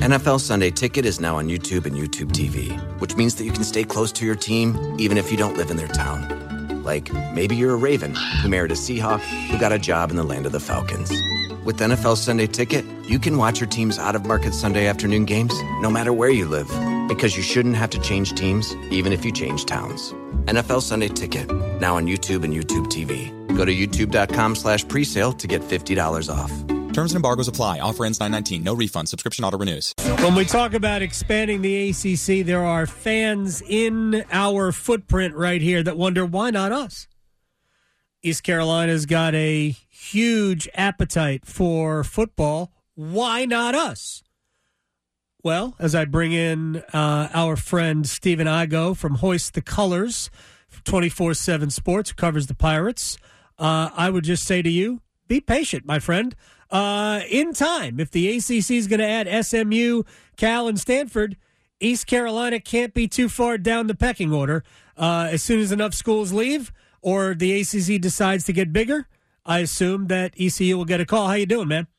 NFL Sunday Ticket is now on YouTube and YouTube TV, which means that you can stay close to your team even if you don't live in their town. Like, maybe you're a Raven who married a Seahawk who got a job in the land of the Falcons. With NFL Sunday Ticket, you can watch your team's out-of-market Sunday afternoon games no matter where you live, because you shouldn't have to change teams even if you change towns. NFL Sunday Ticket, now on YouTube and YouTube TV. Go to youtube.com/presale to get $50 off. Terms and embargoes apply. Offer ends 9/19. No refund. Subscription auto renews. When we talk about expanding the ACC, there are fans in our footprint right here that wonder, why not us? East Carolina's got a huge appetite for football. Why not us? Well, as I bring in our friend Stephen Igo from Hoist the Colors, 24/7 Sports, who covers the Pirates, I would just say to you, be patient, my friend. In time, if the ACC is going to add SMU, Cal, and Stanford, East Carolina can't be too far down the pecking order. As soon as enough schools leave or the ACC decides to get bigger, I assume that ECU will get a call. How you doing, man?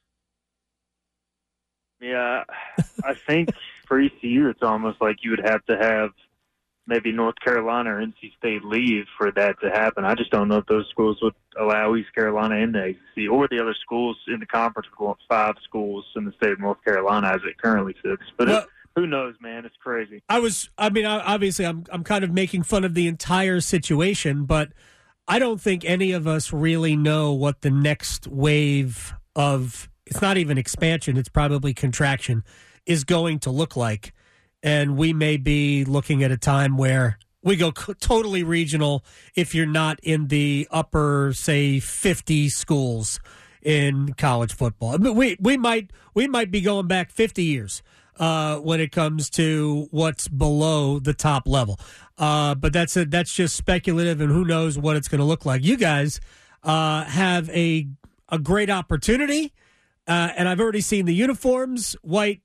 Yeah, I think for ECU, it's almost like you would have to have maybe North Carolina or NC State leave for that to happen. I just don't know if those schools would allow East Carolina in the ACC or the other schools in the conference. We want 5 schools in the state of North Carolina as it currently sits. But who knows, man? It's crazy. Obviously, I'm kind of making fun of the entire situation, but I don't think any of us really know what the next wave of, it's not even expansion, it's probably contraction, is going to look like. And we may be looking at a time where we go totally regional if you're not in the upper, say, 50 schools in college football. But we might be going back 50 years when it comes to what's below the top level. But that's just speculative, and who knows what it's going to look like. You guys have a great opportunity, and I've already seen the uniforms, white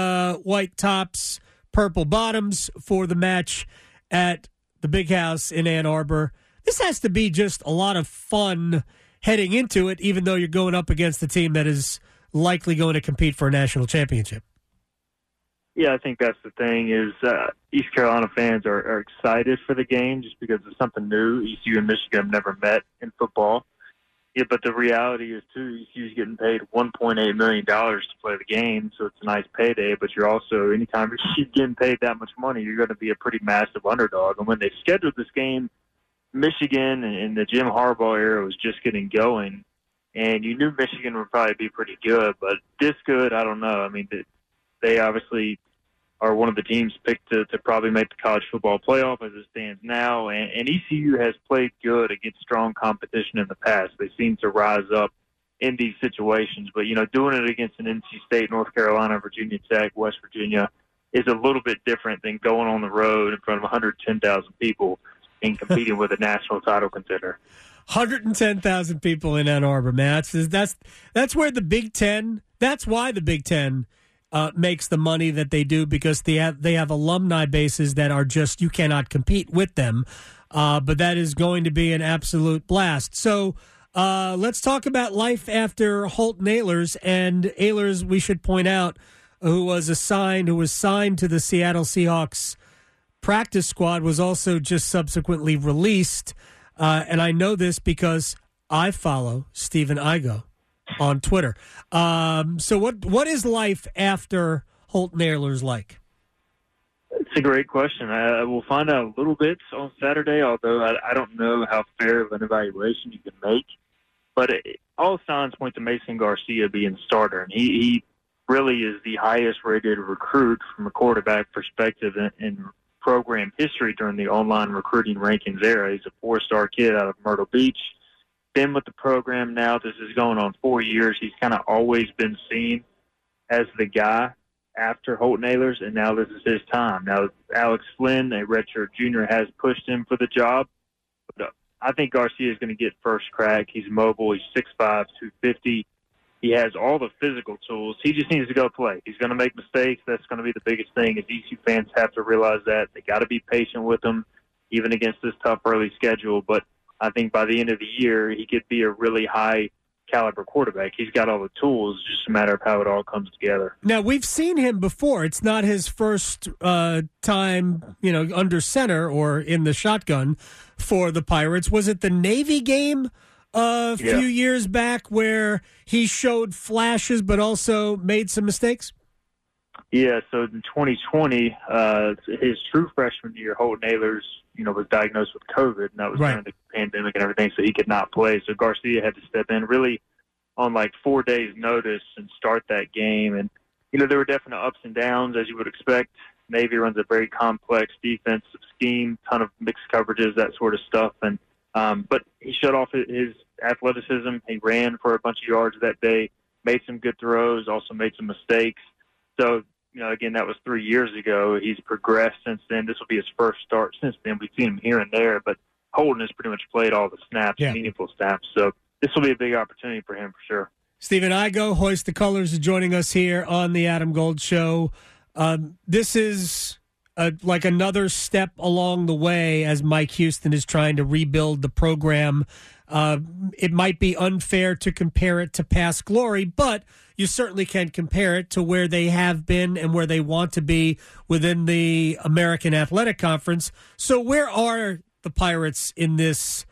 tops, purple bottoms for the match at the Big House in Ann Arbor. This has to be just a lot of fun heading into it, even though you're going up against a team that is likely going to compete for a national championship. Yeah, I think that's the thing is East Carolina fans are excited for the game just because it's something new. ECU and Michigan have never met in football. Yeah, but the reality is, too, ECU's getting paid $1.8 million to play the game, so it's a nice payday. But you're also, anytime you're getting paid that much money, you're going to be a pretty massive underdog. And when they scheduled this game, Michigan and the Jim Harbaugh era was just getting going, and you knew Michigan would probably be pretty good. But this good, I don't know. I mean, they obviously are one of the teams picked to probably make the college football playoff as it stands now. And ECU has played good against strong competition in the past. They seem to rise up in these situations. But, doing it against an NC State, North Carolina, Virginia Tech, West Virginia is a little bit different than going on the road in front of 110,000 people and competing with a national title contender. 110,000 people in Ann Arbor, man. That's where the Big Ten, that's why the Big Ten makes the money that they do, because they have alumni bases that are just, you cannot compete with them. But that is going to be an absolute blast. So let's talk about life after Holton Ahlers. And Ahlers, we should point out, who was signed to the Seattle Seahawks practice squad, was also just subsequently released. And I know this because I follow Stephen Igo on Twitter. So what is life after Holton Ahlers like? It's a great question. I will find out a little bit on Saturday, although I don't know how fair of an evaluation you can make. But all signs point to Mason Garcia being the starter. And he really is the highest-rated recruit from a quarterback perspective in program history during the online recruiting rankings era. He's a 4-star kid out of Myrtle Beach. Been with the program now. This is going on 4 years. He's kind of always been seen as the guy after Holton Ahlers, and now this is his time. Now, Alex Flynn, a redshirt junior, has pushed him for the job. But I think Garcia is going to get first crack. He's mobile. He's 6'5", 250. He has all the physical tools. He just needs to go play. He's going to make mistakes. That's going to be the biggest thing, is ECU fans have to realize that. They got to be patient with him, even against this tough early schedule. But I think by the end of the year, he could be a really high caliber quarterback. He's got all the tools. It's just a matter of how it all comes together. Now, we've seen him before. It's not his first time, under center or in the shotgun for the Pirates. Was it the Navy game a few years back where he showed flashes but also made some mistakes? Yeah, so in 2020, his true freshman year, Holton Ahlers, was diagnosed with COVID, and that was during the pandemic and everything, so he could not play. So Garcia had to step in really on 4 days' notice and start that game. And, there were definite ups and downs, as you would expect. Navy runs a very complex defensive scheme, ton of mixed coverages, that sort of stuff. And but he shut off his athleticism. He ran for a bunch of yards that day, made some good throws, also made some mistakes. So, again, that was 3 years ago. He's progressed since then. This will be his first start since then. We've seen him here and there, but Holden has pretty much played all the snaps, meaningful snaps. So this will be a big opportunity for him for sure. Stephen Igo, Hoist the Colors, is joining us here on the Adam Gold Show. This is like another step along the way as Mike Houston is trying to rebuild the program. It might be unfair to compare it to past glory, but you certainly can compare it to where they have been and where they want to be within the American Athletic Conference. So where are the Pirates in this?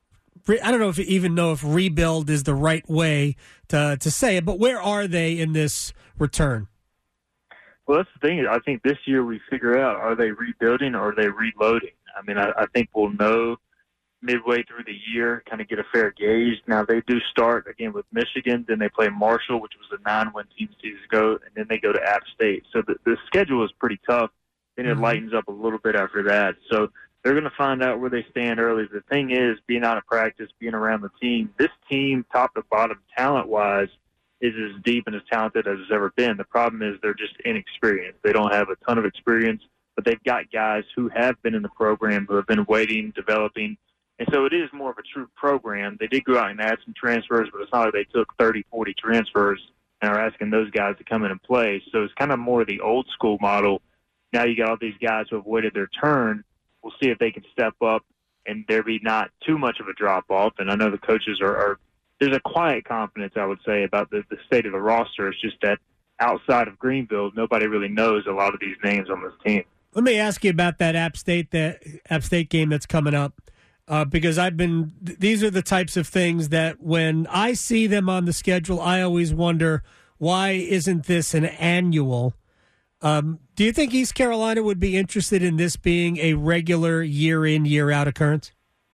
I don't know if rebuild is the right way to say it, but where are they in this return? Well, that's the thing. I think this year we figure out, are they rebuilding or are they reloading? I mean, I think we'll know midway through the year, kind of get a fair gauge. Now, they do start, again, with Michigan. Then they play Marshall, which was a 9-win team season ago, and then they go to App State. So the schedule is pretty tough. Then it lightens up a little bit after that. So they're going to find out where they stand early. The thing is, being out of practice, being around the team, this team, top to bottom, talent-wise, is as deep and as talented as it's ever been. The problem is they're just inexperienced. They don't have a ton of experience, but they've got guys who have been in the program, who have been waiting, developing. And so it is more of a true program. They did go out and add some transfers, but it's not like they took 30, 40 transfers and are asking those guys to come in and play. So it's kind of more the old school model. Now you got all these guys who have waited their turn. We'll see if they can step up and there be not too much of a drop-off. And I know the coaches are there's a quiet confidence, I would say, about the state of the roster. It's just that outside of Greenville, nobody really knows a lot of these names on this team. Let me ask you about that App State game that's coming up. Because these are the types of things that when I see them on the schedule, I always wonder, why isn't this an annual? Do you think East Carolina would be interested in this being a regular year-in, year-out occurrence?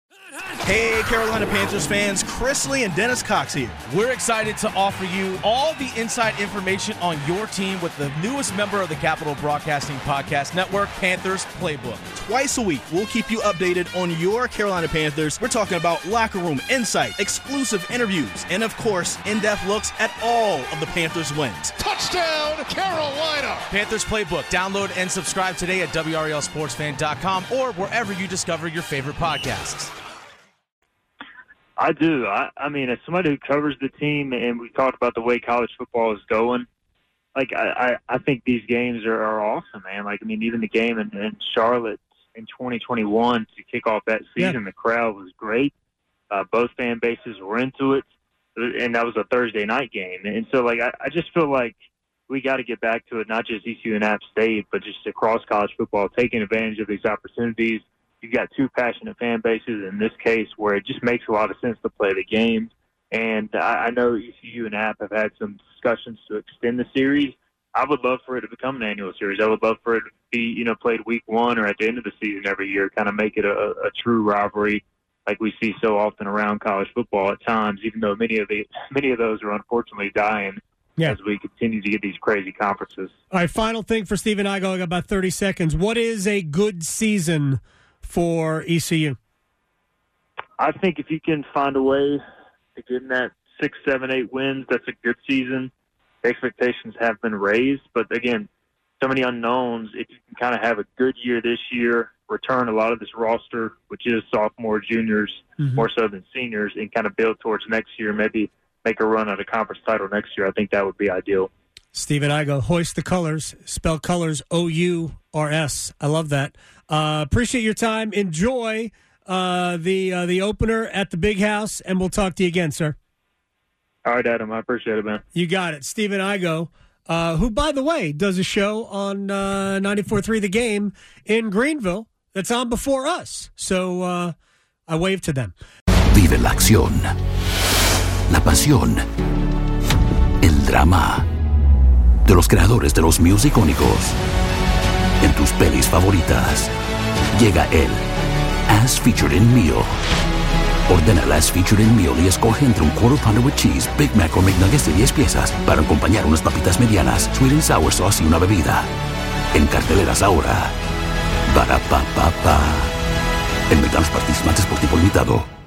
Hey, Carolina Panthers fans, Chris Lee and Dennis Cox here. We're excited to offer you all the inside information on your team with the newest member of the Capital Broadcasting Podcast Network, Panthers Playbook. Twice a week, we'll keep you updated on your Carolina Panthers. We're talking about locker room insight, exclusive interviews, and of course, in-depth looks at all of the Panthers' wins. Touchdown, Carolina! Panthers Playbook. Download and subscribe today at WRLSportsFan.com or wherever you discover your favorite podcasts. I do. I mean, as somebody who covers the team, and we talked about the way college football is going, I think these games are awesome, man. Like, I mean, even the game in Charlotte in 2021 to kick off that season, the crowd was great. Both fan bases were into it, and that was a Thursday night game. And so, I just feel like we got to get back to it, not just ECU and App State, but just across college football, taking advantage of these opportunities. You've got two passionate fan bases in this case where it just makes a lot of sense to play the game. And I know ECU and App have had some discussions to extend the series. I would love for it to become an annual series. I would love for it to be, played week one or at the end of the season every year, kind of make it a true rivalry like we see so often around college football at times, even though many of those are unfortunately dying as we continue to get these crazy conferences. All right, final thing for Stephen Igo. I got about 30 seconds. What is a good season for ECU? I think if you can find a way to get in that 6, 7, 8 wins, that's a good season. Expectations have been raised, but again, so many unknowns. If you can kind of have a good year this year, return a lot of this roster, which is sophomore, juniors, more so than seniors, and kind of build towards next year, maybe make a run at a conference title next year, I think that would be ideal. Stephen Igo, Hoist the Colors, spell colors O-U-R-S. I love that. Appreciate your time. Enjoy the opener at the Big House, and we'll talk to you again, sir. All right, Adam. I appreciate it, man. You got it. Steven Igo, who, by the way, does a show on 94.3 The Game in Greenville that's on before us. So I wave to them. Vive la acción, la pasión, el drama de los creadores de los míos icónicos. En tus pelis favoritas llega el As Featured in Meal. Ordena el As Featured in Meal y escoge entre un Quarter Pounder with Cheese, Big Mac o McNuggets de 10 piezas para acompañar unas papitas medianas, Sweet and Sour Sauce y una bebida. En carteleras ahora. Barapapapa. En McDonald's participantes por tiempo limitado.